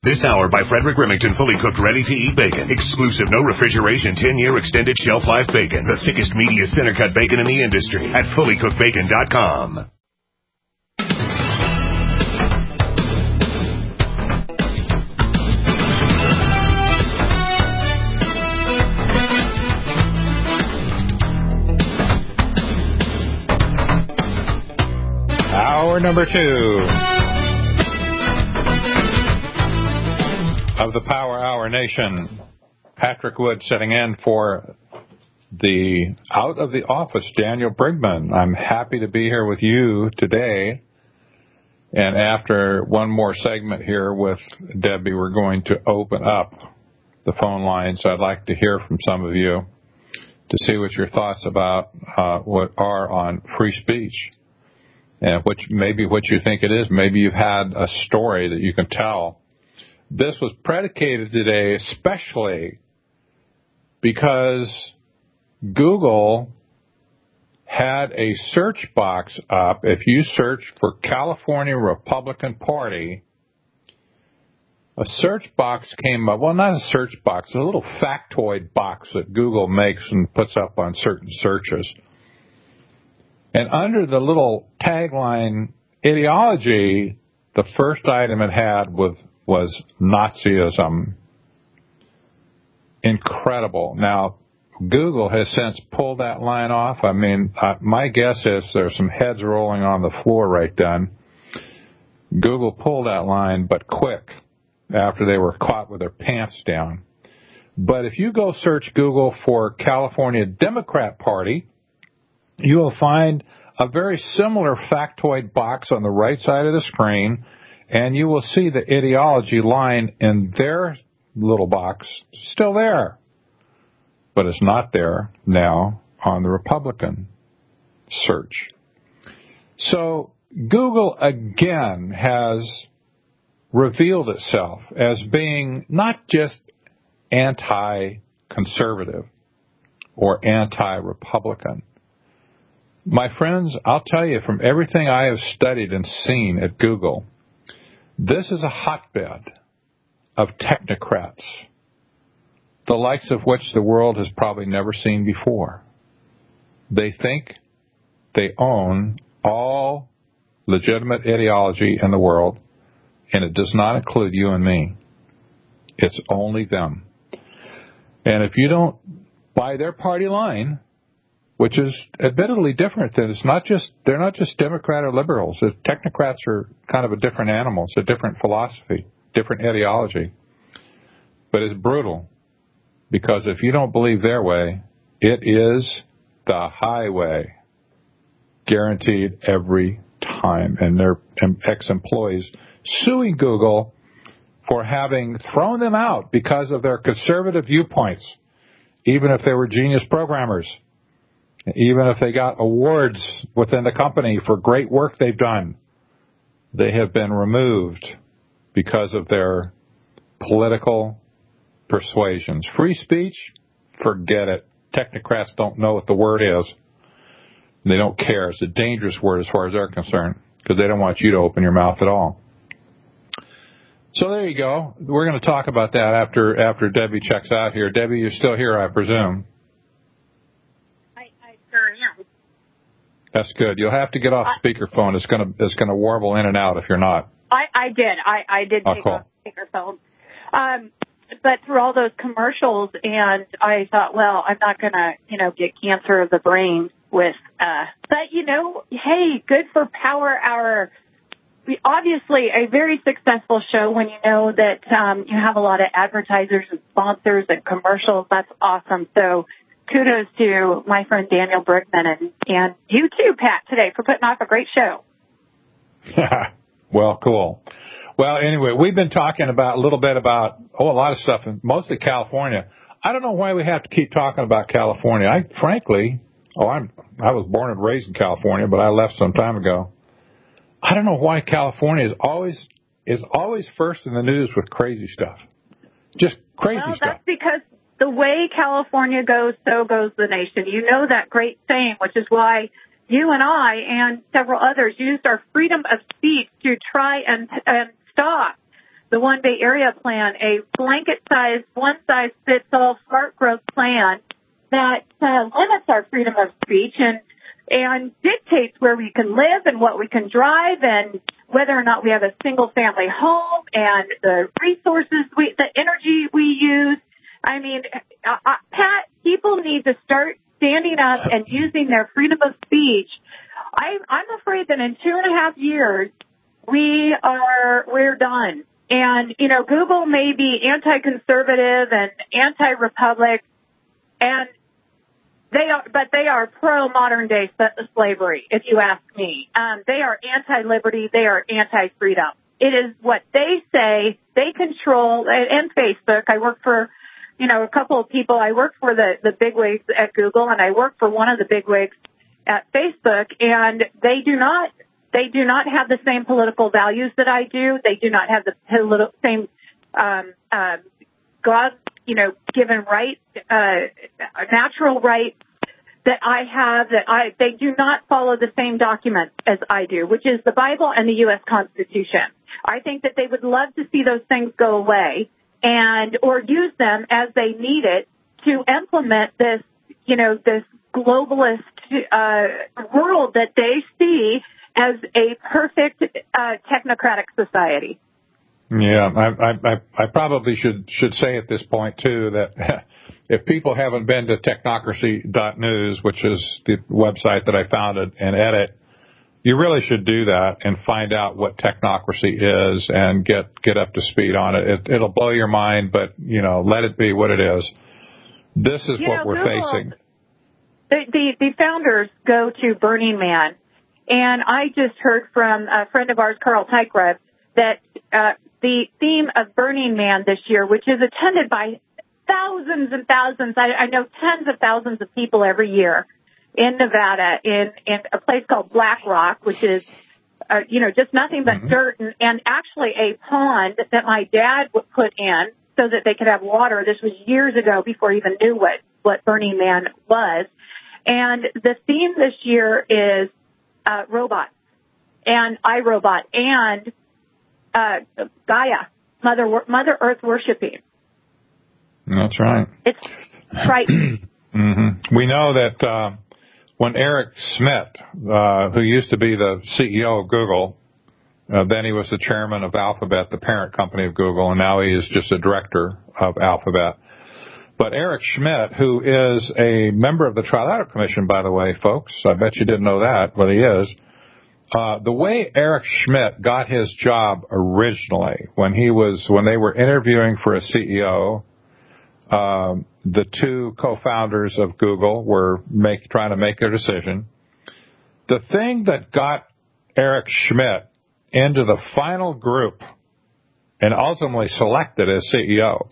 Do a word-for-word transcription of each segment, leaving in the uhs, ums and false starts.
This hour by Frederick Remington, fully cooked, ready-to-eat bacon. Exclusive, no refrigeration, ten-year extended shelf life bacon. The thickest, meatiest, center-cut bacon in the industry at fully cooked bacon dot com. Hour number two of the Power Hour Nation. Patrick Wood sitting in for the out of the office, Daniel Brigman. I'm happy to be here with you today. And after one more segment here with Debbie, we're going to open up the phone lines. I'd like to hear from some of you to see what your thoughts about uh, what are on free speech. And which maybe what you think it is. Maybe you've had a story that you can tell. This was predicated today especially because Google had a search box up. If you search for California Republican Party, a search box came up. Well, not a search box, a little factoid box that Google makes and puts up on certain searches. And under the little tagline ideology, the first item it had was, was Nazism. Incredible. Now, Google has since pulled that line off. I mean, uh, my guess is there's some heads rolling on the floor right then. Google pulled that line, but quick, after they were caught with their pants down. But if you go search Google for California Democrat Party, you will find a very similar factoid box on the right side of the screen, and you will see the ideology line in their little box still there. But it's not there now on the Republican search. So Google again has revealed itself as being not just anti-conservative or anti-Republican. My friends, I'll tell you from everything I have studied and seen at Google, this is a hotbed of technocrats, the likes of which the world has probably never seen before. They think they own all legitimate ideology in the world, and it does not include you and me. It's only them. And if you don't buy their party line, which is admittedly different, than it's not just, they're not just Democrat or liberals. The technocrats are kind of a different animal. It's a different philosophy, different ideology. But it's brutal, because if you don't believe their way, it is the highway, guaranteed every time. And their ex-employees suing Google for having thrown them out because of their conservative viewpoints, even if they were genius programmers, even if they got awards within the company for great work they've done. They have been removed because of their political persuasions. Free speech? Forget it. Technocrats don't know what the word is. They don't care. It's a dangerous word as far as they're concerned, because they don't want you to open your mouth at all. So there you go. We're going to talk about that after after Debbie checks out here. Debbie, you're still here, I presume. I, I sure am. That's good. You'll have to get off I, speakerphone. It's going to it's going to warble in and out if you're not. I, I did. I, I did oh, take cool. off speakerphone. Um, but through all those commercials, and I thought, well, I'm not going to, you know, get cancer of the brain with, uh, but, you know, hey, good for Power Hour. We, obviously, a very successful show when you know that um, you have a lot of advertisers and sponsors and commercials. That's awesome. So kudos to my friend Daniel Brickman and, and you too, Pat, today for putting off a great show. Well, cool. Well, anyway, we've been talking about a little bit about, oh, a lot of stuff, mostly California. I don't know why we have to keep talking about California. I, frankly, oh, I'm, I was born and raised in California, but I left some time ago. I don't know why California is always is always first in the news with crazy stuff. Just crazy well, stuff. Well, that's because the way California goes, so goes the nation. You know that great saying, which is why you and I and several others used our freedom of speech to try and, and stop the One Bay Area plan, a blanket-sized, one-size-fits-all smart growth plan that uh, limits our freedom of speech and and dictates where we can live and what we can drive and whether or not we have a single-family home and the resources, we, the energy we use. I mean, uh, uh, Pat, people need to start standing up and using their freedom of speech. I, I'm afraid that in two and a half years, we are, we're done. And, you know, Google may be anti-conservative and anti-republic, and they are, but they are pro-modern day slavery, if you ask me. Um, they are anti-liberty. They are anti-freedom. It is what they say. They control, and Facebook. I work for, you know, a couple of people. I work for the, the bigwigs at Google, and I work for one of the bigwigs at Facebook, and they do not, they do not have the same political values that I do. They do not have the politi- same, um, uh, God, you know, given rights, uh, natural rights that I have, that I, they do not follow the same documents as I do, which is the Bible and the U S Constitution. I think that they would love to see those things go away and, or use them as they need it to implement this, you know, this globalist, uh, world that they see as a perfect, uh, technocratic society. Yeah, I, I, I probably should, should say at this point, too, that if people haven't been to technocracy dot news, which is the website that I founded and edit, you really should do that and find out what technocracy is and get, get up to speed on it. it. It'll blow your mind, but, you know, let it be what it is. This is you what know, we're Google, facing. The, the, the founders go to Burning Man, and I just heard from a friend of ours, Carl Teichrev, that uh, the theme of Burning Man this year, which is attended by thousands and thousands, I, I know tens of thousands of people every year in Nevada, in, in a place called Black Rock, which is, uh, you know, just nothing but mm-hmm. dirt, and, and actually a pond that my dad would put in so that they could have water. This was years ago before he even knew what, what Burning Man was. And the theme this year is uh, robots and iRobot and uh, Gaia, Mother Mother Earth worshiping. That's right. It's frightening. mm-hmm. We know that uh, when Eric Schmidt, uh, who used to be the C E O of Google, uh, then he was the chairman of Alphabet, the parent company of Google, and now he is just a director of Alphabet. But Eric Schmidt, who is a member of the Trilateral Commission, by the way, folks, I bet you didn't know that, but he is. Uh, the way Eric Schmidt got his job originally, when he was, when they were interviewing for a C E O, um, the two co-founders of Google were make, trying to make their decision. The thing that got Eric Schmidt into the final group and ultimately selected as C E O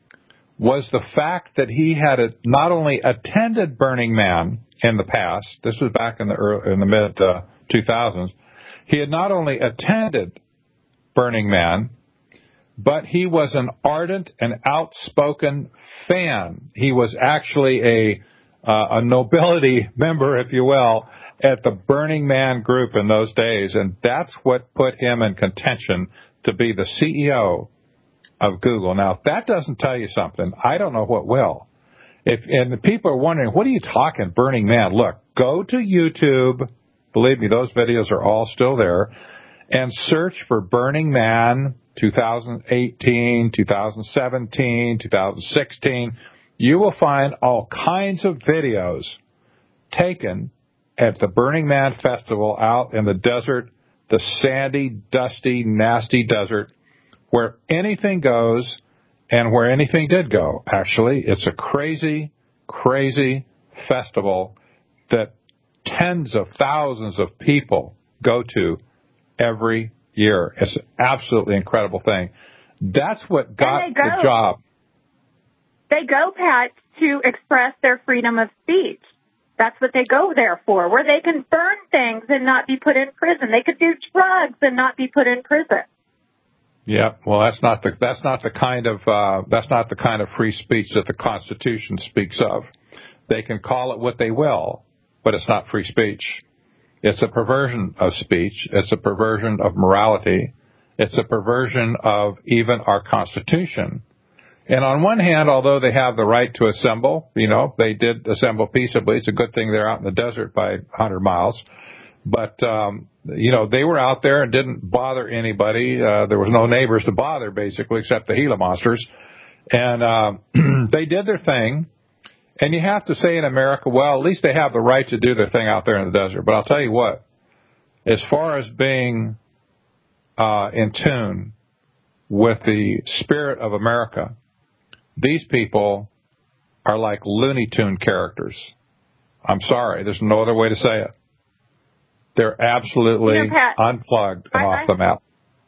was the fact that he had a, not only attended Burning Man in the past, this was back in the early, in the mid uh, two thousands, he had not only attended Burning Man, but he was an ardent and outspoken fan. He was actually a uh, a nobility member, if you will, at the Burning Man group in those days, and that's what put him in contention to be the C E O of Google. Now, if that doesn't tell you something, I don't know what will. If and the people are wondering, what are you talking, Burning Man? Look, go to YouTube. Believe me, those videos are all still there, and search for Burning Man twenty eighteen, twenty seventeen, twenty sixteen. You will find all kinds of videos taken at the Burning Man Festival out in the desert, the sandy, dusty, nasty desert, where anything goes and where anything did go, actually. It's a crazy, crazy festival that tens of thousands of people go to every year. It's an absolutely incredible thing. That's what got the job. They go, Pat, to express their freedom of speech. That's what they go there for, where they can burn things and not be put in prison. They could do drugs and not be put in prison. Yeah, well, that's not the that's not the kind of uh, that's not the kind of free speech that the Constitution speaks of. They can call it what they will, but it's not free speech. It's a perversion of speech. It's a perversion of morality, It's a perversion of even our Constitution. And on one hand, although they have the right to assemble, you know, they did assemble peaceably. It's a good thing they're out in the desert by one hundred miles. But, um, you know, they were out there and didn't bother anybody. Uh, there was no neighbors to bother, basically, except the Gila monsters. And uh, they did their thing. And you have to say in America, well, at least they have the right to do their thing out there in the desert. But I'll tell you what, as far as being uh, in tune with the spirit of America, these people are like Looney Tune characters. I'm sorry. There's no other way to say it. They're absolutely you know, Pat, unplugged and I, off the map.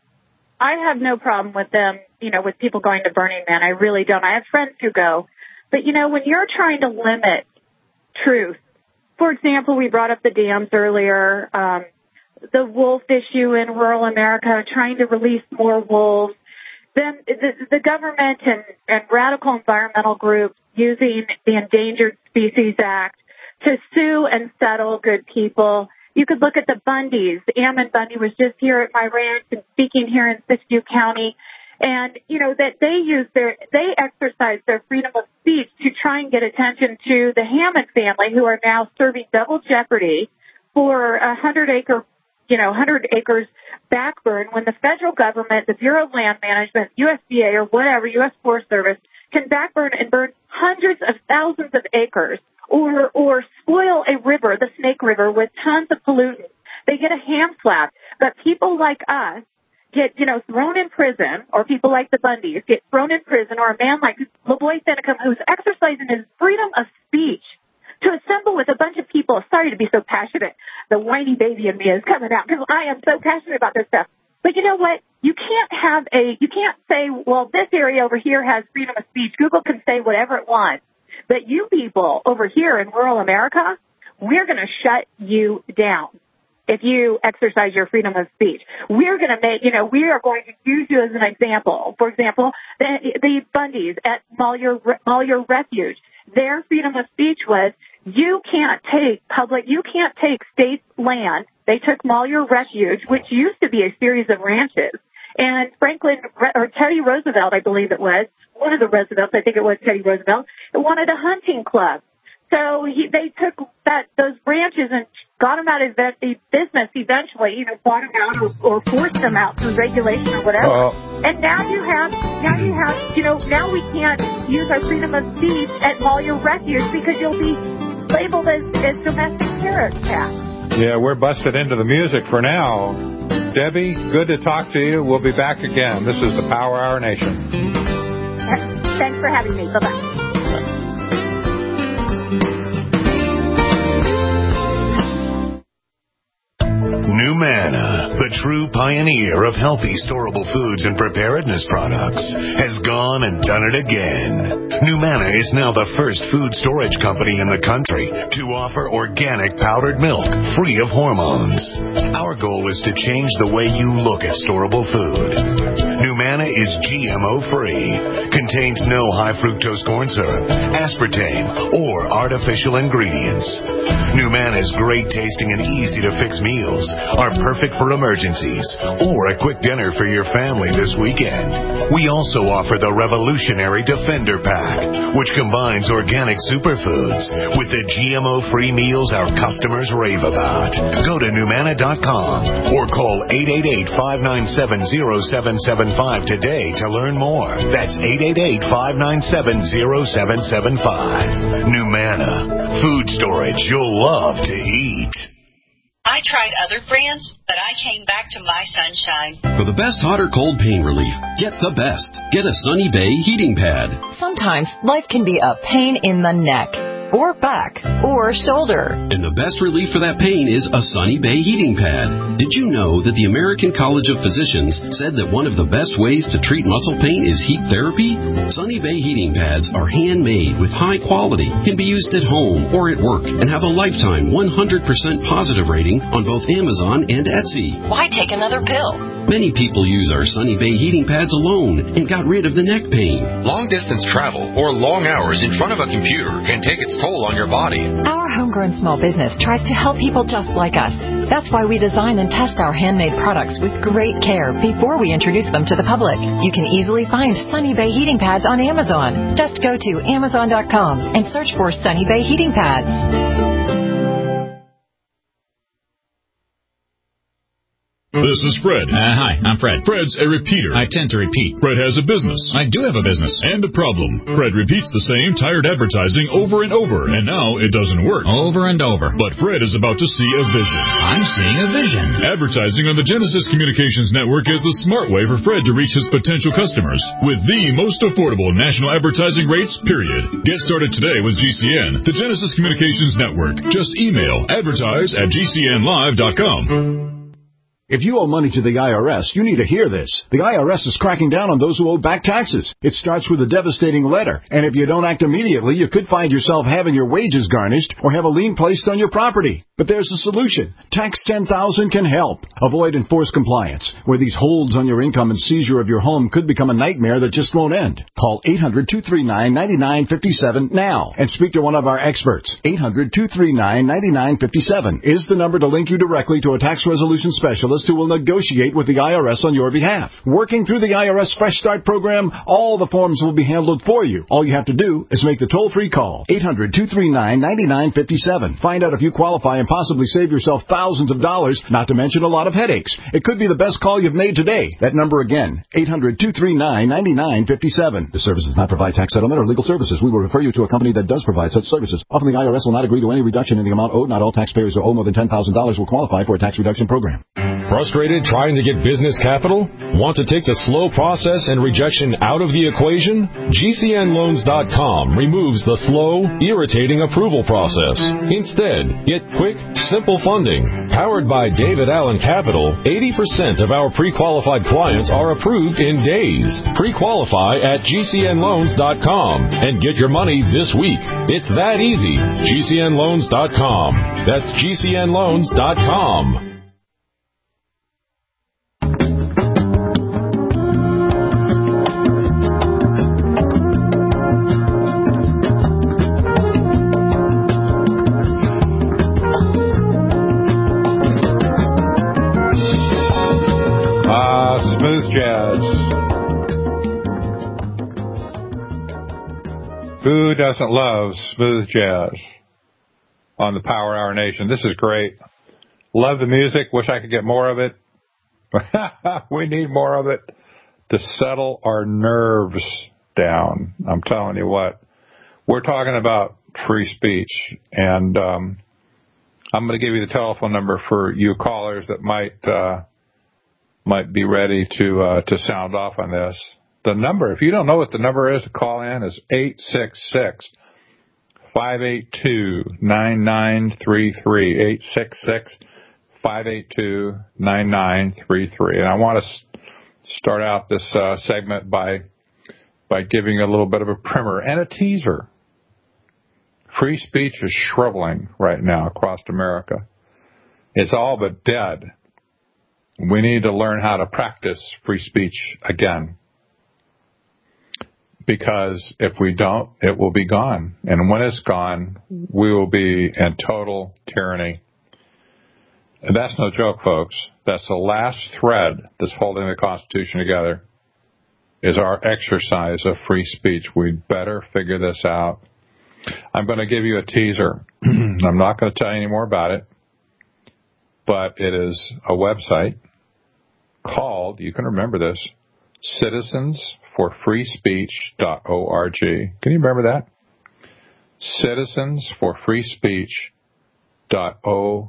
I have no problem with them, you know, with people going to Burning Man. I really don't. I have friends who go. But, you know, when you're trying to limit truth, for example, we brought up the dams earlier, um, the wolf issue in rural America, trying to release more wolves. Then the, the government and, and radical environmental groups using the Endangered Species Act to sue and settle good people. You could look at the Bundys. Ammon Bundy was just here at my ranch and speaking here in Siskiyou County. And, you know, that they use their, they exercise their freedom of speech to try and get attention to the Hammond family, who are now serving double jeopardy for a hundred acre, you know, hundred acres backburn when the federal government, the Bureau of Land Management, U S D A or whatever, U S Forest Service, can backburn and burn hundreds of thousands of acres or, or spoil a river, the Snake River, with tons of pollutants. They get a hand slap. But people like us get, you know, thrown in prison, or people like the Bundys get thrown in prison, or a man like LaBoy Finicum, who's exercising his freedom of speech to assemble with a bunch of people. Sorry to be so passionate. The whiny baby in me is coming out because I am so passionate about this stuff. But you know what? You can't have a, you can't say, well, this area over here has freedom of speech. Google can say whatever it wants. But you people over here in rural America, we're going to shut you down if you exercise your freedom of speech. We're going to make, you know, we are going to use you as an example. For example, the, the Bundys at Malheur, Malheur Refuge, their freedom of speech was, you can't take public, you can't take state land. They took Malheur Refuge, which used to be a series of ranches. And Franklin, or Teddy Roosevelt, I believe it was, one of the Roosevelts, I think it was Teddy Roosevelt, wanted a hunting club. So he, they took that those ranches and got them out of the business eventually, either bought them out or, or forced them out through regulation or whatever. Uh, and now you have, now you have, you know, now we can't use our freedom of speech at Malheur Refuge because you'll be labeled as, as domestic terrorist. Yeah, we're busted into the music for now. Debbie, good to talk to you. We'll be back again. This is the Power Hour Nation. Thanks for having me. Bye-bye. NuManna, the true pioneer of healthy, storable foods and preparedness products, has gone and done it again. NuManna is now the first food storage company in the country to offer organic powdered milk free of hormones. Our goal is to change the way you look at storable food. NuManna is G M O-free, contains no high fructose corn syrup, aspartame, or artificial ingredients. NuManna's great tasting and easy to fix meals are perfect for emergencies or a quick dinner for your family this weekend. We also offer the revolutionary Defender Pack, which combines organic superfoods with the G M O-free meals our customers rave about. Go to NuManna dot com or call eight eight eight, five nine seven, zero seven seven five today to learn more. That's eight eight eight, five nine seven, zero seven seven five. NuManna, food storage you'll love to eat. I tried other brands, but I came back to My Sunshine. For the best hot or cold pain relief, get the best. Get a Sunny Bay heating pad. Sometimes life can be a pain in the neck, or back, or shoulder. And the best relief for that pain is a Sunny Bay heating pad. Did you know that the American College of Physicians said that one of the best ways to treat muscle pain is heat therapy? Sunny Bay heating pads are handmade with high quality, can be used at home or at work, and have a lifetime one hundred percent positive rating on both Amazon and Etsy. Why take another pill? Many people use our Sunny Bay heating pads alone and got rid of the neck pain. Long-distance travel or long hours in front of a computer can take its toll on your body. Our homegrown small business tries to help people just like us. That's why we design and test our handmade products with great care before we introduce them to the public. You can easily find Sunny Bay heating pads on Amazon. Just go to amazon dot com and search for Sunny Bay heating pads. This is Fred. Uh, hi, I'm Fred. Fred's a repeater. I tend to repeat. Fred has a business. I do have a business. And a problem. Fred repeats the same tired advertising over and over, and now it doesn't work. Over and over. But Fred is about to see a vision. I'm seeing a vision. Advertising on the Genesis Communications Network is the smart way for Fred to reach his potential customers with the most affordable national advertising rates, period. Get started today with G C N, the Genesis Communications Network. Just email advertise at g c n live dot com. If you owe money to the I R S, you need to hear this. The I R S is cracking down on those who owe back taxes. It starts with a devastating letter, and if you don't act immediately, you could find yourself having your wages garnished or have a lien placed on your property. But there's a solution. Tax ten thousand can help. Avoid enforced compliance, where these holds on your income and seizure of your home could become a nightmare that just won't end. Call eight hundred, two three nine, nine nine five seven now and speak to one of our experts. eight hundred, two three nine, nine nine five seven is the number to link you directly to a tax resolution specialist who will negotiate with the I R S on your behalf. Working through the I R S Fresh Start program, all the forms will be handled for you. All you have to do is make the toll-free call. eight hundred, two three nine, nine nine five seven. Find out if you qualify and possibly save yourself thousands of dollars, not to mention a lot of headaches. It could be the best call you've made today. That number again, eight hundred, two three nine, nine nine five seven. The service does not provide tax settlement or legal services. We will refer you to a company that does provide such services. Often the I R S will not agree to any reduction in the amount owed. Not all taxpayers who owe more than ten thousand dollars will qualify for a tax reduction program. Frustrated trying to get business capital? Want to take the slow process and rejection out of the equation? G C N loans dot com removes the slow, irritating approval process. Instead, get quick, simple funding. Powered by David Allen Capital, eighty percent of our pre-qualified clients are approved in days. Pre-qualify at G C N loans dot com and get your money this week. It's that easy. G C N loans dot com. That's G C N loans dot com. Who doesn't love smooth jazz on the Power Hour Nation? This is great. Love the music. Wish I could get more of it. We need more of it to settle our nerves down. I'm telling you what. We're talking about free speech, and um, I'm going to give you the telephone number for you callers that might uh, might be ready to uh, to sound off on this. The number, if you don't know what the number is to call in, is eight six six, five eight two, nine nine three three, eight six six, five eight two, nine nine three three. And I want to start out this uh, segment by by giving a little bit of a primer and a teaser. Free speech is shriveling right now across America. It's all but dead. We need to learn how to practice free speech again. Because if we don't, it will be gone. And when it's gone, we will be in total tyranny. And that's no joke, folks. That's the last thread that's holding the Constitution together, is our exercise of free speech. We'd better figure this out. I'm going to give you a teaser. I'm not going to tell you any more about it, but it is a website called, you can remember this, citizens for free speech dot org. Can you remember that? citizens for free speech dot org.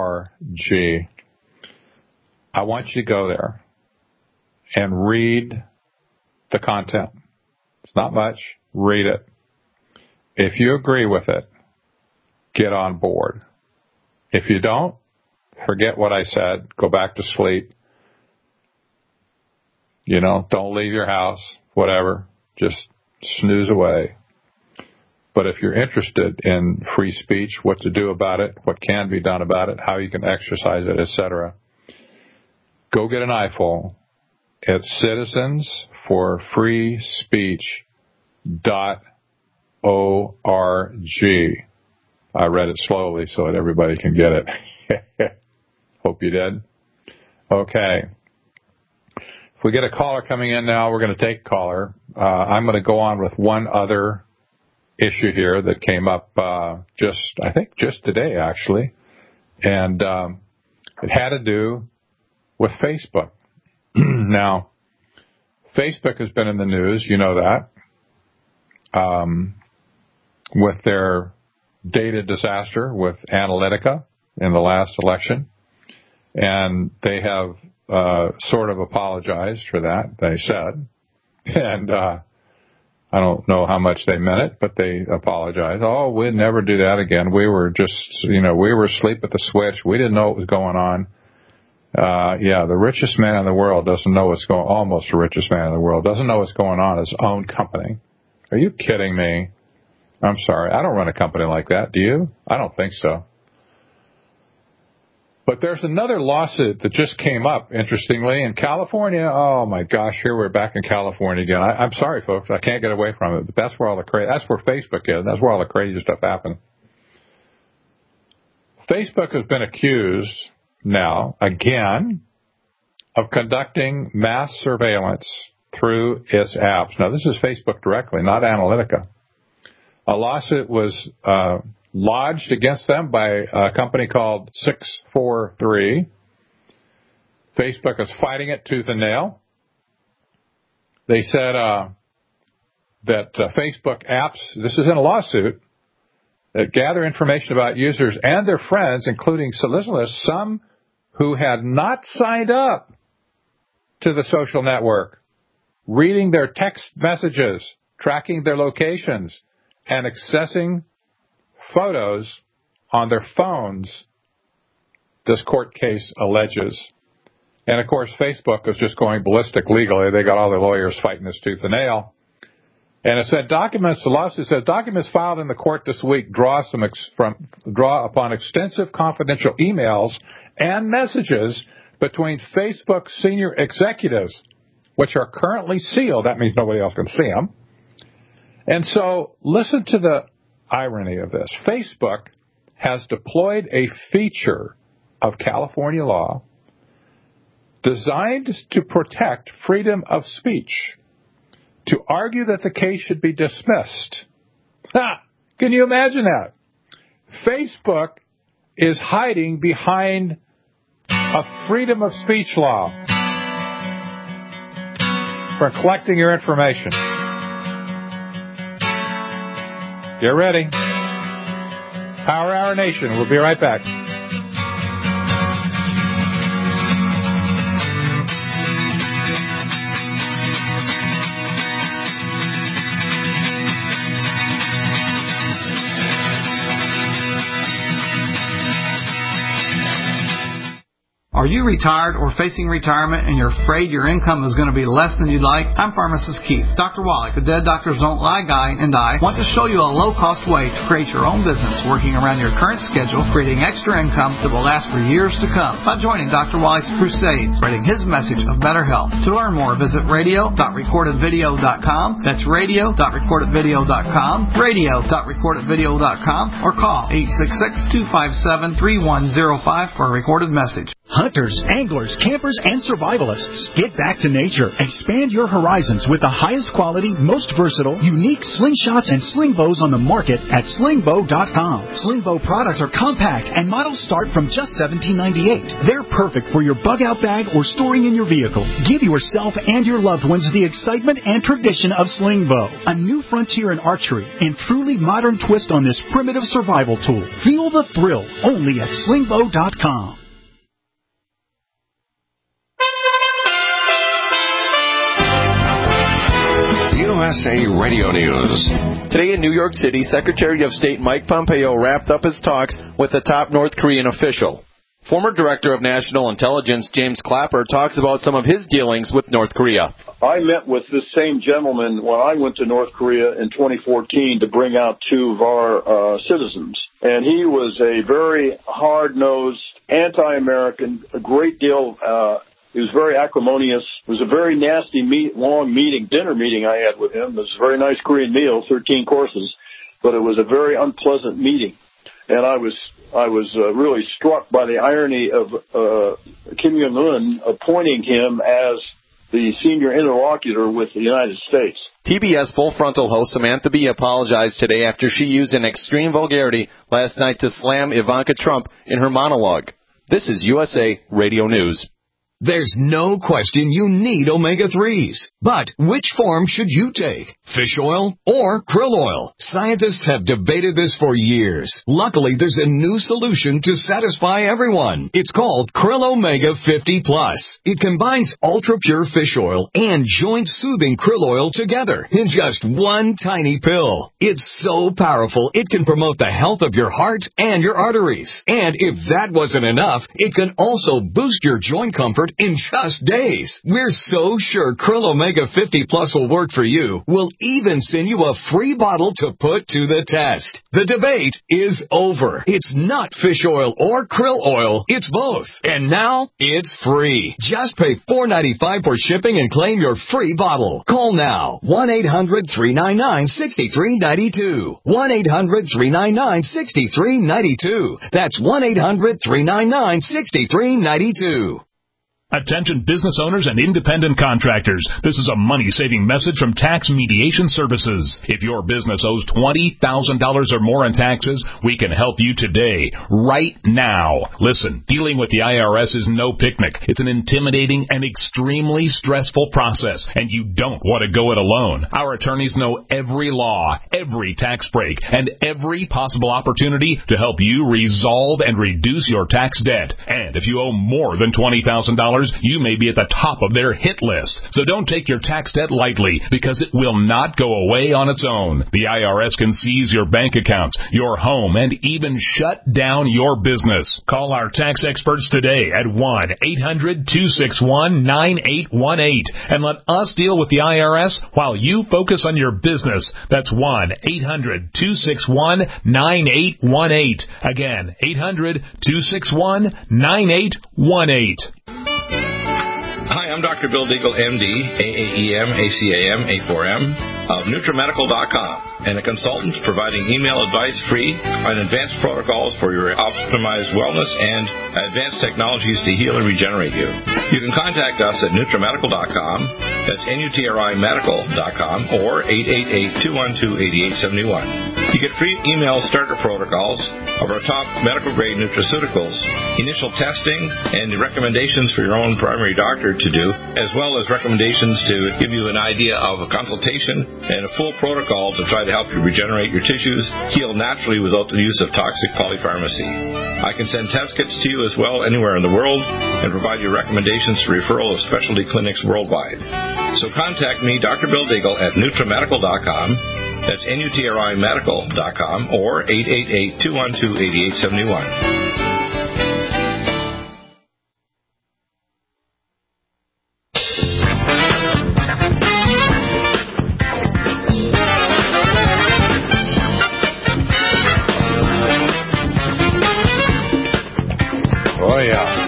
I want you to go there and read the content. It's not much. Read it. If you agree with it, get on board. If you don't, forget what I said. Go back to sleep. You know, don't leave your house, whatever. Just snooze away. But if you're interested in free speech, what to do about it, what can be done about it, how you can exercise it, et cetera, go get an eyeful. It's citizens for free speech dot org. I read it slowly so that everybody can get it. Hope you did. Okay. If we get a caller coming in now, we're going to take a caller. Uh, I'm going to go on with one other issue here that came up uh, just, I think, just today, actually. And um, it had to do with Facebook. Now, Facebook has been in the news, you know that, um, with their data disaster with Analytica in the last election. And they have uh, sort of apologized for that, they said. And uh, I don't know how much they meant it, but they apologized. Oh, we'd never do that again. We were just, you know, we were asleep at the switch. We didn't know what was going on. Uh, yeah, the richest man in the world doesn't know what's going, almost the richest man in the world, doesn't know what's going on in his own company. Are you kidding me? I'm sorry. I don't run a company like that. Do you? I don't think so. But there's another lawsuit that just came up, interestingly, in California. Oh, my gosh, here we're back in California again. I, I'm sorry, folks. I can't get away from it, but that's where all the cra- that's where Facebook is. That's where all the crazy stuff happens. Facebook has been accused now, again, of conducting mass surveillance through its apps. Now, this is Facebook directly, not Analytica. A lawsuit was uh, lodged against them by a company called six four three. Facebook is fighting it tooth and nail. They said uh, that uh, Facebook apps, this is in a lawsuit, that gather information about users and their friends, including solicitors, some who had not signed up to the social network, reading their text messages, tracking their locations, and accessing photos on their phones, this court case alleges. And, of course, Facebook is just going ballistic legally. They got all their lawyers fighting this tooth and nail. And it said documents, the lawsuit said documents filed in the court this week draw some ex, from, draw upon extensive confidential emails and messages between Facebook senior executives, which are currently sealed. That means nobody else can see them. And so listen to the irony of this. Facebook has deployed a feature of California law designed to protect freedom of speech, to argue that the case should be dismissed. Ha! Can you imagine that? Facebook is hiding behind a freedom of speech law for collecting your information. Get ready. Power Hour Nation. We'll be right back. Are you retired or facing retirement and you're afraid your income is going to be less than you'd like? I'm Pharmacist Keith. Doctor Wallach, the Dead Doctors Don't Lie guy, and I want to show you a low-cost way to create your own business working around your current schedule, creating extra income that will last for years to come by joining Doctor Wallach's crusades, spreading his message of better health. To learn more, visit radio dot recorded video dot com. That's radio dot recorded video dot com, radio dot recorded video dot com, or call eight six six, two five seven, three one zero five for a recorded message. Hunters, anglers, campers, and survivalists. Get back to nature. Expand your horizons with the highest quality, most versatile, unique slingshots and sling bows on the market at sling bow dot com. Sling bow products are compact and models start from just seventeen ninety-eight. They're perfect for your bug-out bag or storing in your vehicle. Give yourself and your loved ones the excitement and tradition of sling bow. A new frontier in archery and truly modern twist on this primitive survival tool. Feel the thrill only at sling bow dot com. U S A Radio News. Today in New York City, Secretary of State Mike Pompeo wrapped up his talks with a top North Korean official. Former Director of National Intelligence James Clapper talks about some of his dealings with North Korea. I met with this same gentleman when I went to North Korea in twenty fourteen to bring out two of our uh, citizens. And he was a very hard-nosed, anti-American, a great deal uh He was very acrimonious. It was a very nasty, meet, long meeting, dinner meeting I had with him. It was a very nice Korean meal, thirteen courses, but it was a very unpleasant meeting. And I was I was uh, really struck by the irony of uh, Kim Jong-un appointing him as the senior interlocutor with the United States. T B S Full Frontal host Samantha Bee apologized today after she used an extreme vulgarity last night to slam Ivanka Trump in her monologue. This is U S A Radio News. There's no question you need omega threes. But which form should you take? Fish oil or krill oil? Scientists have debated this for years. Luckily, there's a new solution to satisfy everyone. It's called Krill Omega fifty plus. It combines ultra-pure fish oil and joint-soothing krill oil together in just one tiny pill. It's so powerful, it can promote the health of your heart and your arteries. And if that wasn't enough, it can also boost your joint comfort in just days. We're so sure Krill Omega fifty plus will work for you. We'll even send you a free bottle to put to the test. The debate is over. It's not fish oil or krill oil. It's both. And now it's free. Just pay four dollars and ninety-five cents for shipping and claim your free bottle. Call now. one eight hundred three nine nine six three nine two. one eight hundred three nine nine six three nine two. That's one eight hundred three nine nine six three nine two. Attention business owners and independent contractors. This is a money-saving message from Tax Mediation Services. If your business owes twenty thousand dollars or more in taxes, we can help you today, right now. Listen, dealing with the I R S is no picnic. It's an intimidating and extremely stressful process, and you don't want to go it alone. Our attorneys know every law, every tax break, and every possible opportunity to help you resolve and reduce your tax debt. And if you owe more than twenty thousand dollars, you may be at the top of their hit list. So don't take your tax debt lightly, because it will not go away on its own. The I R S can seize your bank accounts, your home, and even shut down your business. Call our tax experts today at one eight hundred two six one nine eight one eight and let us deal with the I R S while you focus on your business. That's one eight hundred two six one nine eight one eight. Again, eight hundred two six one nine eight one eight. Hi, I'm Doctor Bill Deagle, M D, A A E M, A C A M, A four M, of NutriMedical dot com, and a consultant providing email advice free on advanced protocols for your optimized wellness and advanced technologies to heal and regenerate you. You can contact us at NutriMedical dot com, that's N U T R I Medical dot com, or eight eight eight, two one two, eight eight seven one. You get free email starter protocols of our top medical-grade nutraceuticals, initial testing, and the recommendations for your own primary doctor to do, as well as recommendations to give you an idea of a consultation and a full protocol to try to help you regenerate your tissues, heal naturally without the use of toxic polypharmacy. I can send test kits to you as well anywhere in the world and provide you recommendations for referral of specialty clinics worldwide. So contact me, Doctor Bill Deagle, at NutriMedical dot com. That's N U T R I Medical dot com, or eight eight eight, two one two, eight eight seven one. Oh, yeah.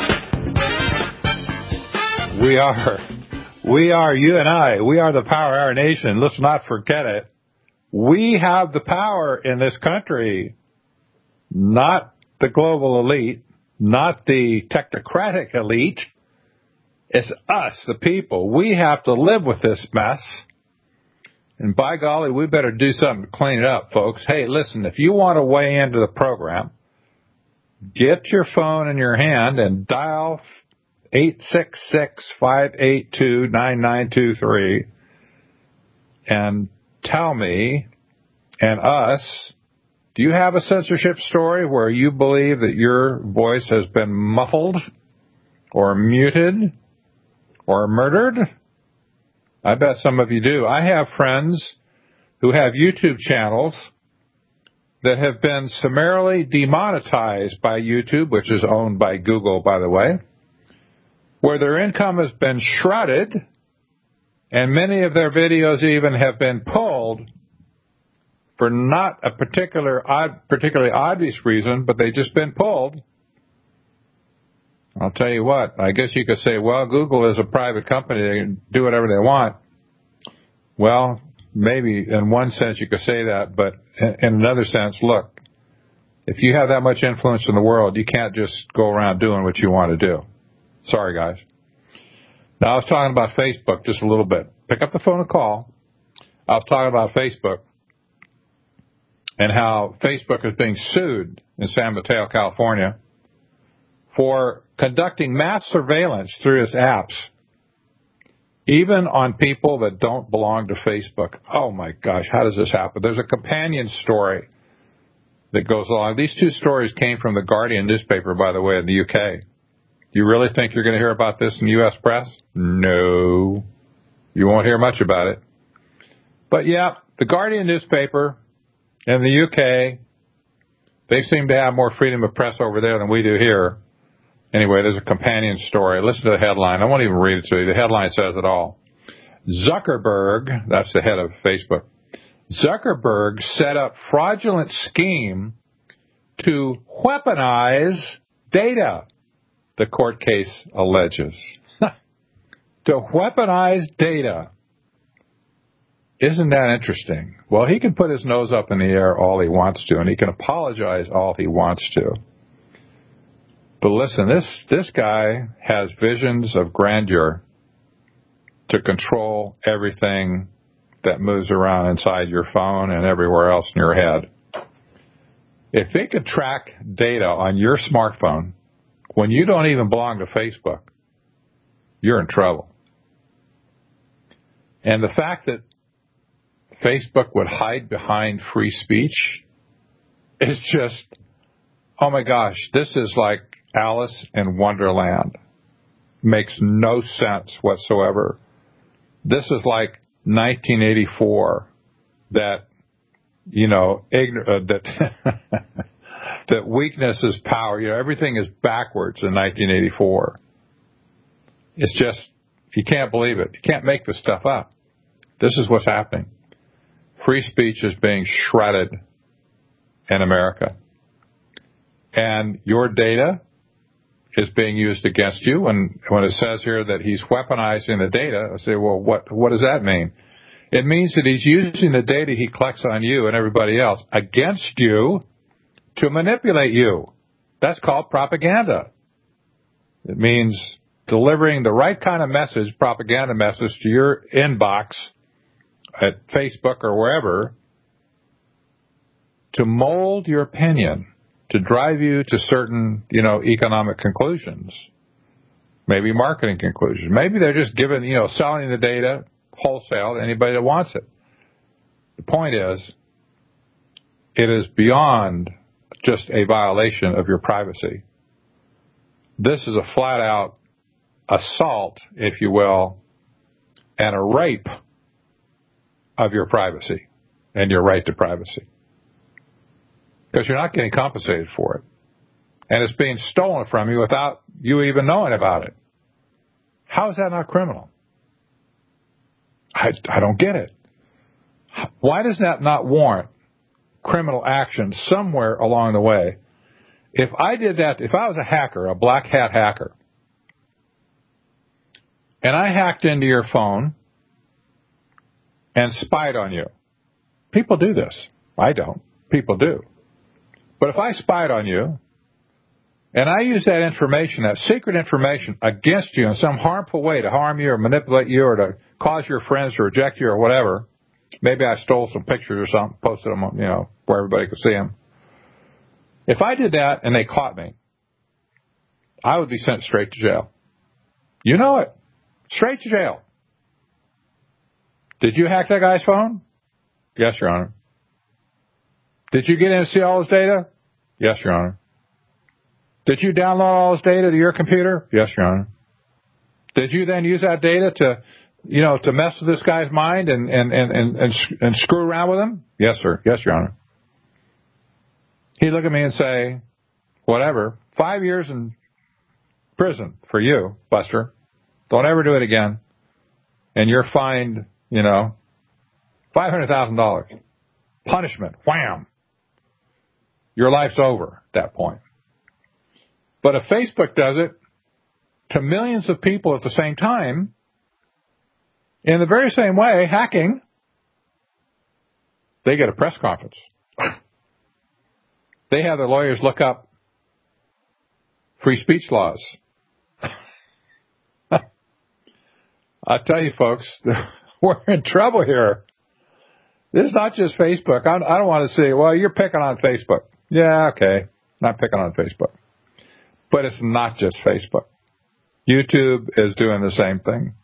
We are, we are, you and I, we are the Power Hour Nation. Let's not forget it. We have the power in this country, not the global elite, not the technocratic elite. It's us, the people. We have to live with this mess. And by golly, we better do something to clean it up, folks. Hey, listen, if you want to weigh into the program, get your phone in your hand and dial eight six six, five eight two, nine nine two three and tell me and us, do you have a censorship story where you believe that your voice has been muffled or muted or murdered? I bet some of you do. I have friends who have YouTube channels that have been summarily demonetized by YouTube, which is owned by Google, by the way, where their income has been shredded, and many of their videos even have been pulled for not a particular odd, particularly obvious reason, but they've just been pulled. I'll tell you what, I guess you could say, well, Google is a private company. They can do whatever they want. Well, maybe in one sense you could say that, but in another sense, look, if you have that much influence in the world, you can't just go around doing what you want to do. Sorry, guys. Now, I was talking about Facebook just a little bit. Pick up the phone and call. I was talking about Facebook and how Facebook is being sued in San Mateo, California, for conducting mass surveillance through its apps, even on people that don't belong to Facebook. Oh, my gosh, how does this happen? There's a companion story that goes along. These two stories came from the Guardian newspaper, by the way, in the U K. You really think you're going to hear about this in the U S press? No. You won't hear much about it. But, yeah, the Guardian newspaper in the U K, they seem to have more freedom of press over there than we do here. Anyway, there's a companion story. Listen to the headline. I won't even read it to you. The headline says it all. Zuckerberg, that's the head of Facebook, Zuckerberg set up fraudulent scheme to weaponize data, the court case alleges. To weaponize data. Isn't that interesting? Well, he can put his nose up in the air all he wants to, and he can apologize all he wants to. But listen, this, this guy has visions of grandeur to control everything that moves around inside your phone and everywhere else in your head. If they could track data on your smartphone when you don't even belong to Facebook, you're in trouble. And the fact that Facebook would hide behind free speech is just, oh my gosh, this is like Alice in Wonderland. Makes no sense whatsoever. This is like nineteen eighty-four, that, you know, ign- uh, that that weakness is power. You know, everything is backwards in nineteen eighty-four. It's just, you can't believe it. You can't make this stuff up. This is what's happening. Free speech is being shredded in America. And your data is being used against you. And when it says here that he's weaponizing the data, I say, well, what, what does that mean? It means that he's using the data he collects on you and everybody else against you to manipulate you. That's called propaganda. It means delivering the right kind of message, propaganda message, to your inbox at Facebook or wherever to mold your opinion, to drive you to certain, you know, economic conclusions, maybe marketing conclusions. Maybe they're just giving, you know, selling the data wholesale to anybody that wants it. The point is, it is beyond just a violation of your privacy. This is a flat-out assault, if you will, and a rape of your privacy and your right to privacy. Because you're not getting compensated for it. And it's being stolen from you without you even knowing about it. How is that not criminal? I, I don't get it. Why does that not warrant criminal action somewhere along the way? If I did that, if I was a hacker, a black hat hacker, and I hacked into your phone and spied on you. People do this. I don't. People do. But if I spied on you, and I use that information, that secret information, against you in some harmful way to harm you or manipulate you or to cause your friends to reject you or whatever, maybe I stole some pictures or something, posted them, you know, where everybody could see them. If I did that and they caught me, I would be sent straight to jail. You know it. Straight to jail. Did you hack that guy's phone? Yes, Your Honor. Did you get in and see all his data? Yes, Your Honor. Did you download all his data to your computer? Yes, Your Honor. Did you then use that data to, you know, to mess with this guy's mind and, and, and, and, and, and screw around with him? Yes, sir. Yes, Your Honor. He'd look at me and say, whatever, five years in prison for you, Buster. Don't ever do it again. And you're fined, you know, five hundred thousand dollars. Punishment. Wham. Your life's over at that point. But if Facebook does it, to millions of people at the same time, in the very same way, hacking, they get a press conference. They have their lawyers look up free speech laws. I tell you, folks, we're in trouble here. This is not just Facebook. I don't want to say, well, you're picking on Facebook. Yeah, okay. Not picking on Facebook. But it's not just Facebook. YouTube is doing the same thing.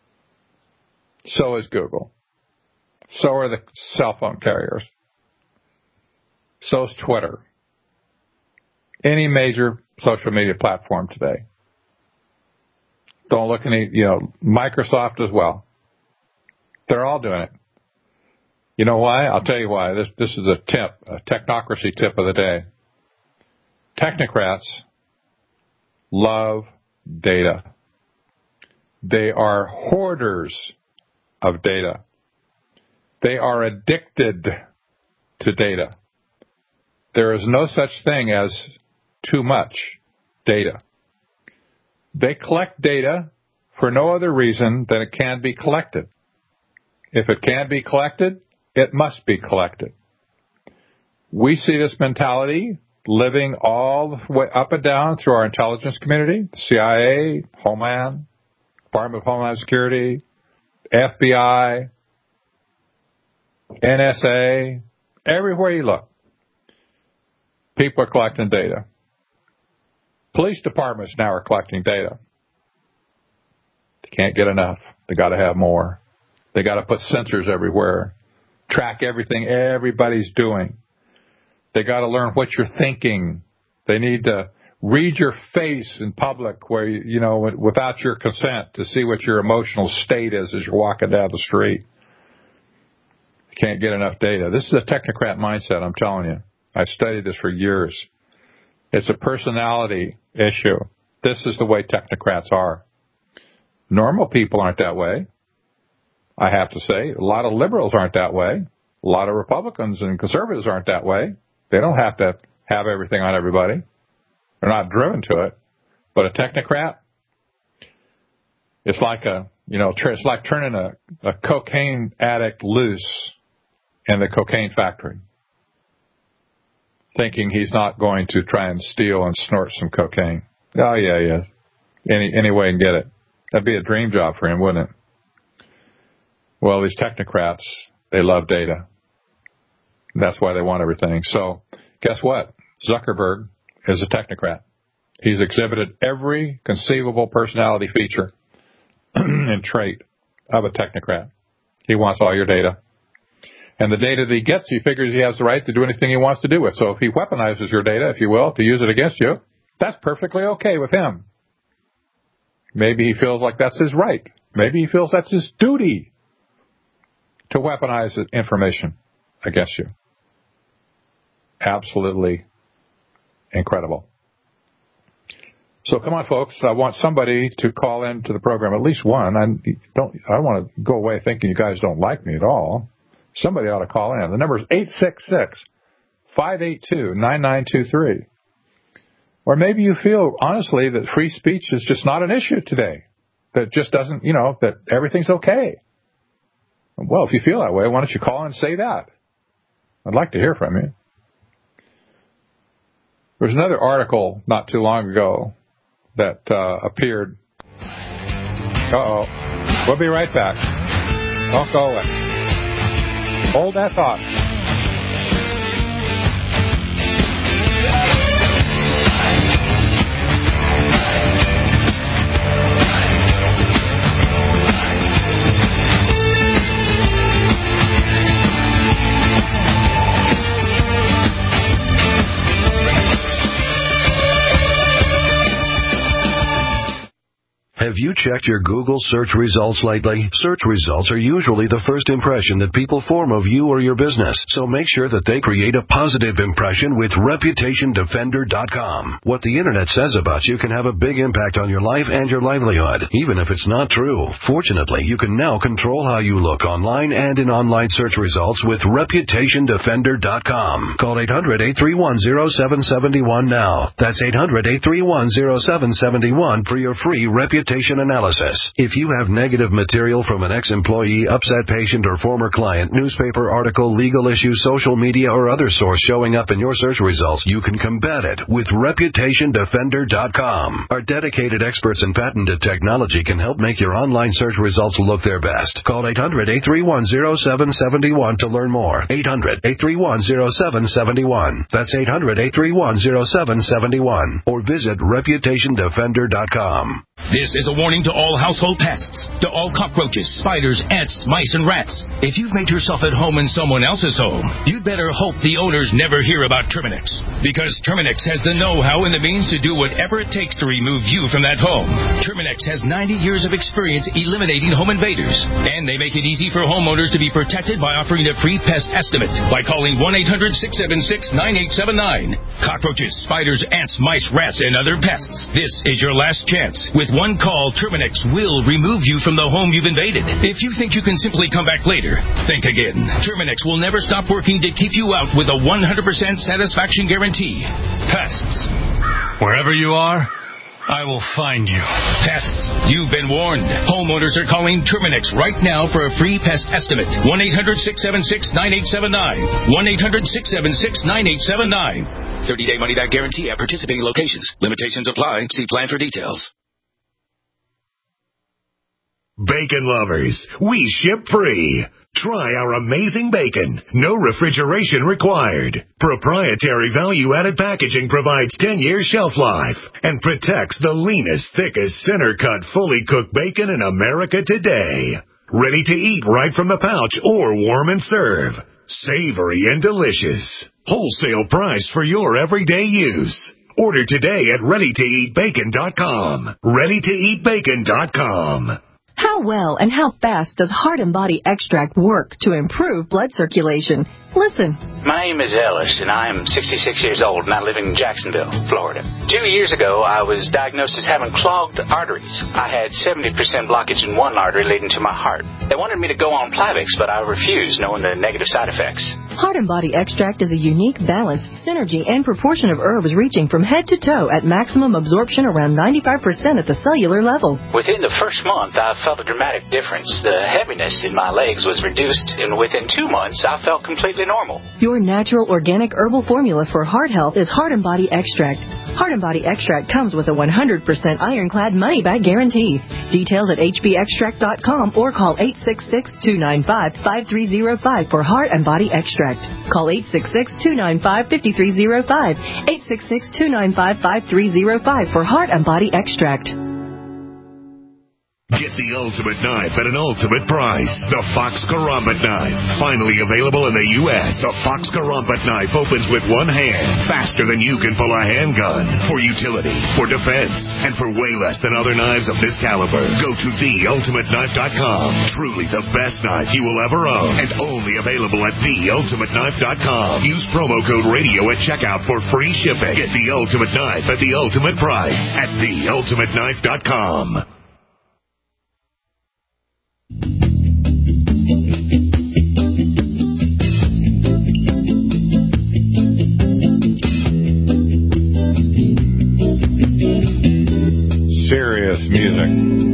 So is Google. So are the cell phone carriers. So is Twitter. Any major social media platform today. Don't look any, you know, Microsoft as well. They're all doing it. You know why? I'll tell you why. This this is a tip, a technocracy tip of the day. Technocrats love data. They are hoarders of data. They are addicted to data. There is no such thing as too much data. They collect data for no other reason than it can be collected. If it can be collected, it must be collected. We see this mentality living all the way up and down through our intelligence community, the C I A, Homeland, Department of Homeland Security, F B I, N S A, everywhere you look. People are collecting data. Police departments now are collecting data. They can't get enough. They got to have more. They got to put sensors everywhere, track everything everybody's doing. They got to learn what you're thinking. They need to read your face in public, where you, you know, without your consent, to see what your emotional state is as you're walking down the street. You can't get enough data. This is a technocrat mindset, I'm telling you. I've studied this for years. It's a personality issue. This is the way technocrats are. Normal people aren't that way. I have to say, a lot of liberals aren't that way. A lot of Republicans and conservatives aren't that way. They don't have to have everything on everybody. They're not driven to it. But a technocrat, it's like a, you know, it's like turning a, a cocaine addict loose in the cocaine factory, thinking he's not going to try and steal and snort some cocaine. Oh, yeah, yeah. Any, any way he can get it. That'd be a dream job for him, wouldn't it? Well, these technocrats, they love data. That's why they want everything. So, guess what? Zuckerberg is a technocrat. He's exhibited every conceivable personality feature and trait of a technocrat. He wants all your data. And the data that he gets, he figures he has the right to do anything he wants to do with. So if he weaponizes your data, if you will, to use it against you, that's perfectly okay with him. Maybe he feels like that's his right. Maybe he feels that's his duty to weaponize information against you. Absolutely incredible. So come on, folks. I want somebody to call into the program, at least one. I don't, I don't want to go away thinking you guys don't like me at all. Somebody ought to call in. The number is eight six six, five eight two, nine nine two three. Or maybe you feel, honestly, that free speech is just not an issue today. That just doesn't, you know, that everything's okay. Well, if you feel that way, why don't you call and say that? I'd like to hear from you. There was another article not too long ago that uh, appeared. Uh-oh. We'll be right back. Don't go away. Hold that thought. Have you checked your Google search results lately? Search results are usually the first impression that people form of you or your business, so make sure that they create a positive impression with Reputation Defender dot com. What the Internet says about you can have a big impact on your life and your livelihood, even if it's not true. Fortunately, you can now control how you look online and in online search results with Reputation Defender dot com. Call eight hundred, eight three one, zero seven seven one now. That's eight hundred, eight three one, zero seven seven one for your free reputation analysis. If you have negative material from an ex-employee, upset patient, or former client, newspaper article, legal issue, social media, or other source showing up in your search results, you can combat it with Reputation Defender dot com. Our dedicated experts in patented technology can help make your online search results look their best. Call eight hundred, eight three one, zero seven seven one to learn more. eight hundred, eight three one, zero seven seven one. That's eight hundred, eight three one, zero seven seven one. Or visit Reputation Defender dot com. This is a warning to all household pests, to all cockroaches, spiders, ants, mice, and rats. If you've made yourself at home in someone else's home, you'd better hope the owners never hear about Terminix. Because Terminix has the know-how and the means to do whatever it takes to remove you from that home. Terminix has ninety years of experience eliminating home invaders. And they make it easy for homeowners to be protected by offering a free pest estimate by calling one eight hundred, six seven six, nine eight seven nine. Cockroaches, spiders, ants, mice, rats, and other pests. This is your last chance. With one call, Terminix will remove you from the home you've invaded. If you think you can simply come back later, think again. Terminix will never stop working to keep you out with a one hundred percent satisfaction guarantee. Pests. Wherever you are, I will find you. Pests, you've been warned. Homeowners are calling Terminix right now for a free pest estimate. one eight hundred, six seven six, nine eight seven nine. one eight hundred, six seven six, nine eight seven nine. thirty-day money-back guarantee at participating locations. Limitations apply. See plan for details. Bacon lovers, we ship free. Try our amazing bacon. No refrigeration required. Proprietary value-added packaging provides ten years shelf life and protects the leanest, thickest, center-cut, fully cooked bacon in America today. Ready to eat right from the pouch or warm and serve. Savory and delicious. Wholesale price for your everyday use. Order today at ready to eat bacon dot com. ready to eat bacon dot com. How well and how fast does Heart and Body Extract work to improve blood circulation? Listen. My name is Ellis, and I am sixty-six years old, and I live in Jacksonville, Florida. Two years ago, I was diagnosed as having clogged arteries. I had seventy percent blockage in one artery leading to my heart. They wanted me to go on Plavix, but I refused, knowing the negative side effects. Heart and Body Extract is a unique balance, synergy, and proportion of herbs reaching from head to toe at maximum absorption around ninety-five percent at the cellular level. Within the first month, I felt a dramatic difference. The heaviness in my legs was reduced, and within two months, I felt completely normal. Your natural organic herbal formula for heart health is Heart and Body Extract. Heart and Body Extract comes with a one hundred percent ironclad money-back guarantee. Details at h b extract dot com or call eight six six, two nine five, five three zero five for Heart and Body Extract. Call eight six six, two nine five, five three zero five, eight six six, two nine five, five three zero five for Heart and Body Extract. Get the ultimate knife at an ultimate price. The Fox Karambit knife. Finally available in the U S The Fox Karambit knife opens with one hand, faster than you can pull a handgun. For utility, for defense, and for way less than other knives of this caliber. Go to the ultimate knife dot com. Truly the best knife you will ever own. And only available at the ultimate knife dot com. Use promo code radio at checkout for free shipping. Get the ultimate knife at the ultimate price at the ultimate knife dot com. Serious music.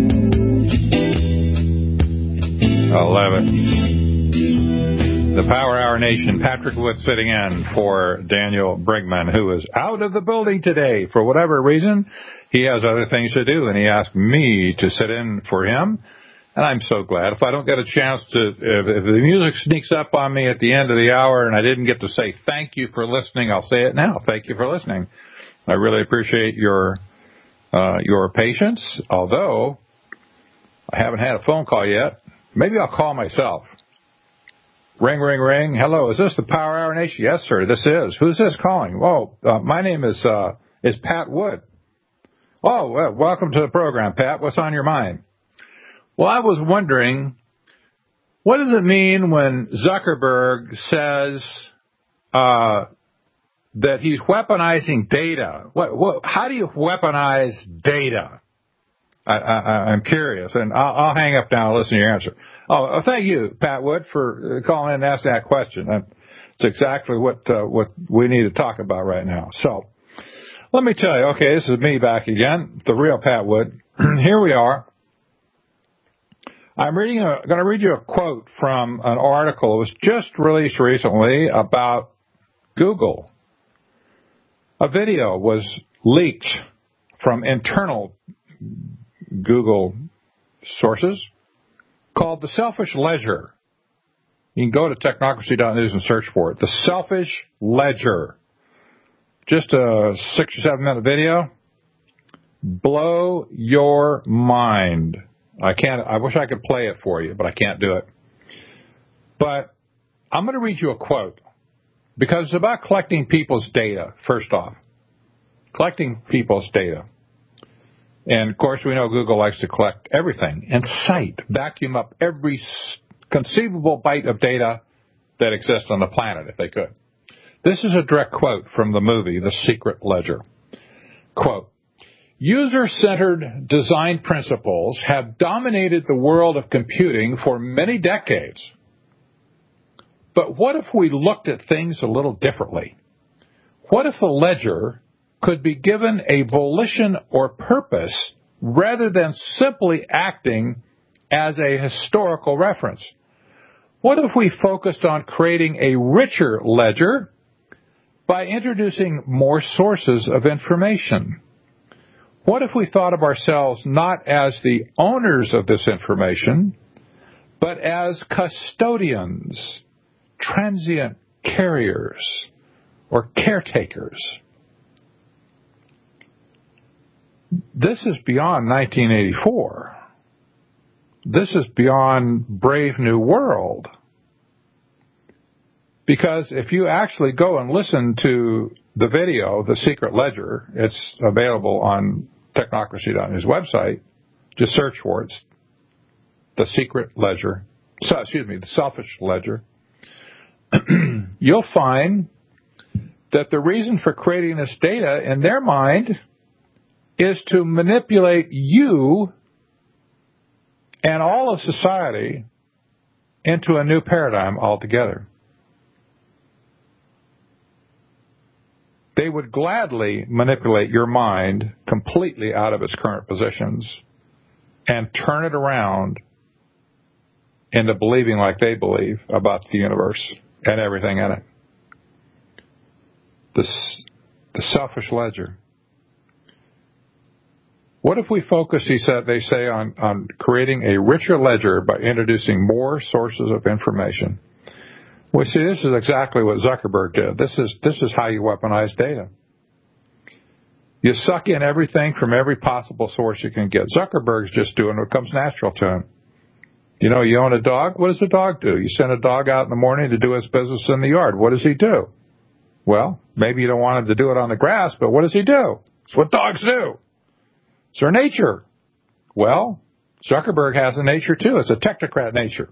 I love it. The Power Hour Nation, Patrick Wood sitting in for Daniel Brigman, who is out of the building today for whatever reason. He has other things to do, and he asked me to sit in for him. And I'm so glad. If I don't get a chance to, if, if the music sneaks up on me at the end of the hour and I didn't get to say thank you for listening, I'll say it now. Thank you for listening. I really appreciate your uh, your patience, although I haven't had a phone call yet. Maybe I'll call myself. Ring, ring, ring. Hello, is this the Power Hour Nation? Yes, sir, this is. Who's this calling? Whoa, uh, my name is uh, is Pat Wood. Oh, well, welcome to the program, Pat. What's on your mind? Well, I was wondering, what does it mean when Zuckerberg says uh, that he's weaponizing data? What, what, how do you weaponize data? I, I, I'm curious, and I'll, I'll hang up now and listen to your answer. Oh, thank you, Pat Wood, for calling in and asking that question. It's exactly what uh, what we need to talk about right now. So let me tell you, okay, this is me back again, the real Pat Wood. Here we are. I'm reading a, going to read you a quote from an article that was just released recently about Google. A video was leaked from internal Google sources called The Selfish Ledger. You can go to technocracy dot news and search for it. The Selfish Ledger. Just a six or seven minute video. Blow your mind. I can't, I wish I could play it for you, but I can't do it. But I'm going to read you a quote because it's about collecting people's data, first off. Collecting people's data. And, of course, we know Google likes to collect everything and cite, vacuum up every conceivable byte of data that exists on the planet, if they could. This is a direct quote from the movie, The Secret Ledger. Quote, user-centered design principles have dominated the world of computing for many decades. But what if we looked at things a little differently? What if the ledger could be given a volition or purpose rather than simply acting as a historical reference? What if we focused on creating a richer ledger by introducing more sources of information? What if we thought of ourselves not as the owners of this information, but as custodians, transient carriers, or caretakers? This is beyond nineteen eighty-four. This is beyond Brave New World. Because if you actually go and listen to the video, The Secret Ledger, it's available on technocracy dot news website. Just search for it. It's The Secret Ledger. So, excuse me, The Selfish Ledger. You'll find that the reason for creating this data in their mind is to manipulate you and all of society into a new paradigm altogether. They would gladly manipulate your mind completely out of its current positions and turn it around into believing like they believe about the universe and everything in it. The, the selfish ledger. What if we focus, he said, they say, on, on creating a richer ledger by introducing more sources of information? Well, see, this is exactly what Zuckerberg did. This is this is how you weaponize data. You suck in everything from every possible source you can get. Zuckerberg's just doing what comes natural to him. You know, you own a dog. What does a dog do? You send a dog out in the morning to do his business in the yard. What does he do? Well, maybe you don't want him to do it on the grass, but what does he do? It's what dogs do. It's their nature. Well, Zuckerberg has a nature too. It's a technocrat nature.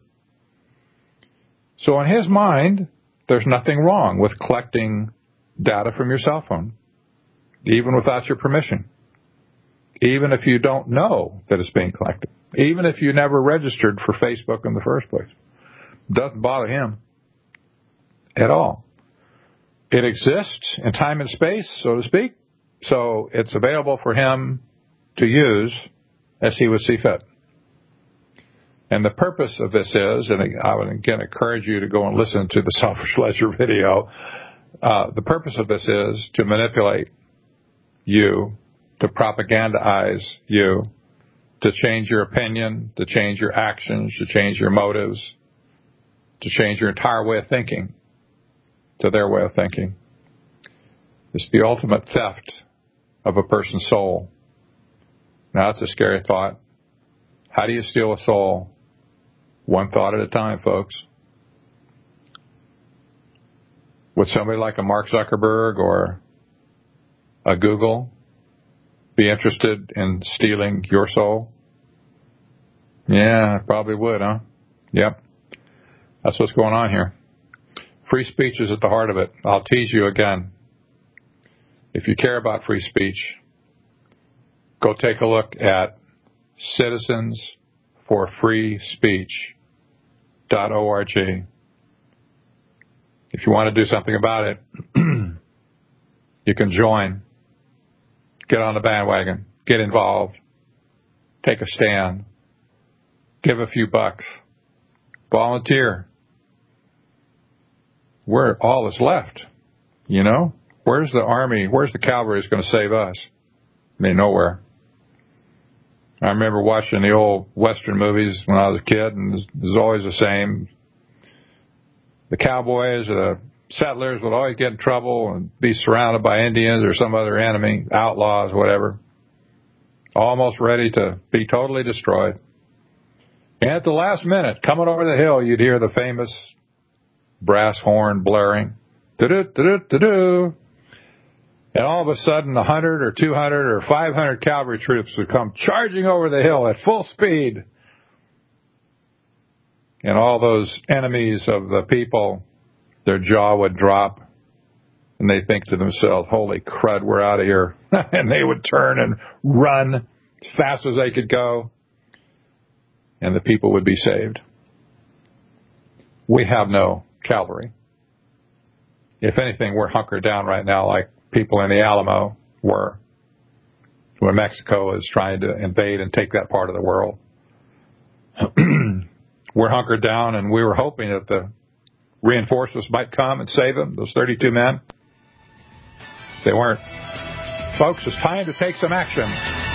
So in his mind, there's nothing wrong with collecting data from your cell phone, even without your permission, even if you don't know that it's being collected, even if you never registered for Facebook in the first place. It doesn't bother him at all. It exists in time and space, so to speak, so it's available for him to use as he would see fit. And the purpose of this is, and I would again encourage you to go and listen to the Selfish Ledger video, uh, the purpose of this is to manipulate you, to propagandize you, to change your opinion, to change your actions, to change your motives, to change your entire way of thinking to their way of thinking. It's the ultimate theft of a person's soul. Now, that's a scary thought. How do you steal a soul? One thought at a time, folks. Would somebody like a Mark Zuckerberg or a Google be interested in stealing your soul? Yeah, I probably would, huh? Yep. That's what's going on here. Free speech is at the heart of it. I'll tease you again. If you care about free speech, go take a look at citizens for free speech dot org. If you want to do something about it, you can join. Get on the bandwagon. Get involved. Take a stand. Give a few bucks. Volunteer. Where all is left, you know? Where's the army? Where's the cavalry that's going to save us? I mean, nowhere. I remember watching the old Western movies when I was a kid, and it was always the same. The cowboys or the settlers would always get in trouble and be surrounded by Indians or some other enemy, outlaws, whatever, almost ready to be totally destroyed. And at the last minute, coming over the hill, you'd hear the famous brass horn blaring. Do-do, do-do, do-do. And all of a sudden, one hundred or two hundred or five hundred cavalry troops would come charging over the hill at full speed. And all those enemies of the people, their jaw would drop. And they'd think to themselves, holy crud, we're out of here. And they would turn and run as fast as they could go. And the people would be saved. We have no cavalry. If anything, we're hunkered down right now like people in the Alamo were, where Mexico is trying to invade and take that part of the world. We're hunkered down, and we were hoping that the reinforcements might come and save them, those thirty-two men. They weren't. Folks, it's time to take some action.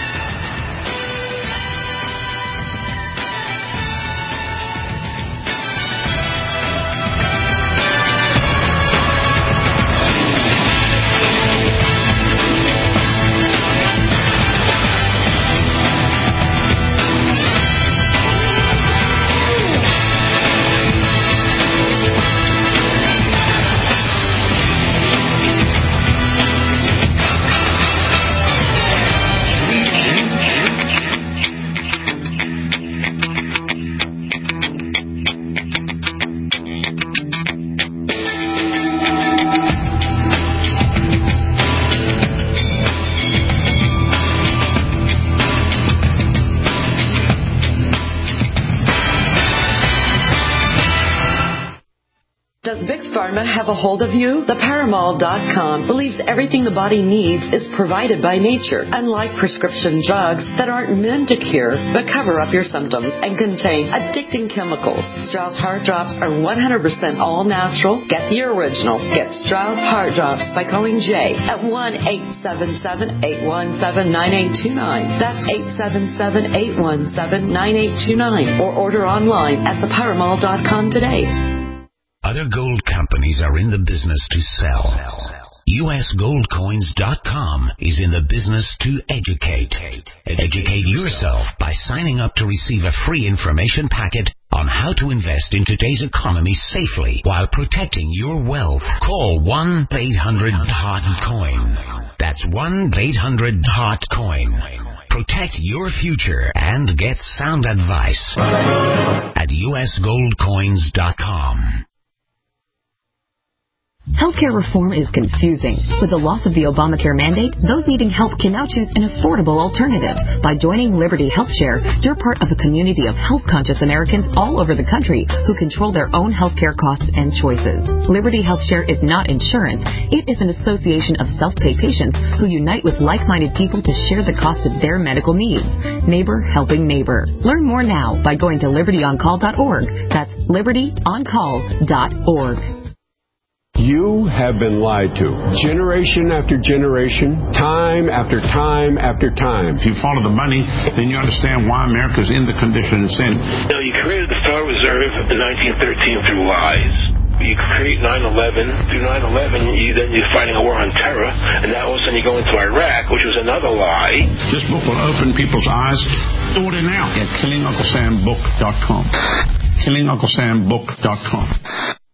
Have a hold of you? The Paramal dot com believes everything the body needs is provided by nature, unlike prescription drugs that aren't meant to cure but cover up your symptoms and contain addicting chemicals. Strauss Heart Drops are one hundred percent all natural. Get the original. Get Strauss Heart Drops by calling Jay at one eight seven seven, eight one seven, nine eight two nine. That's eight seven seven, eight one seven, nine eight two nine. Or order online at the Paramal dot com today. Other gold companies are in the business to sell. U S gold coins dot com is in the business to educate. Educate yourself by signing up to receive a free information packet on how to invest in today's economy safely while protecting your wealth. Call one eight hundred hot coin. That's one eight hundred hot coin. Protect your future and get sound advice at U S gold coins dot com. Healthcare reform is confusing. With the loss of the Obamacare mandate, those needing help can now choose an affordable alternative. By joining Liberty HealthShare, you're part of a community of health-conscious Americans all over the country who control their own healthcare costs and choices. Liberty HealthShare is not insurance. It is an association of self-pay patients who unite with like-minded people to share the cost of their medical needs. Neighbor helping neighbor. Learn more now by going to liberty on call dot org. That's liberty on call dot org. You have been lied to. Generation after generation, time after time after time. If you follow the money, then you understand why America's in the condition it's in. You know, you created the Federal Reserve in nineteen thirteen through lies. You create nine eleven. Through nine eleven, you, then you're fighting a war on terror, and now all of a sudden you go into Iraq, which was another lie. This book will open people's eyes. Order now at killing uncle sam book dot com. killing uncle sam book dot com.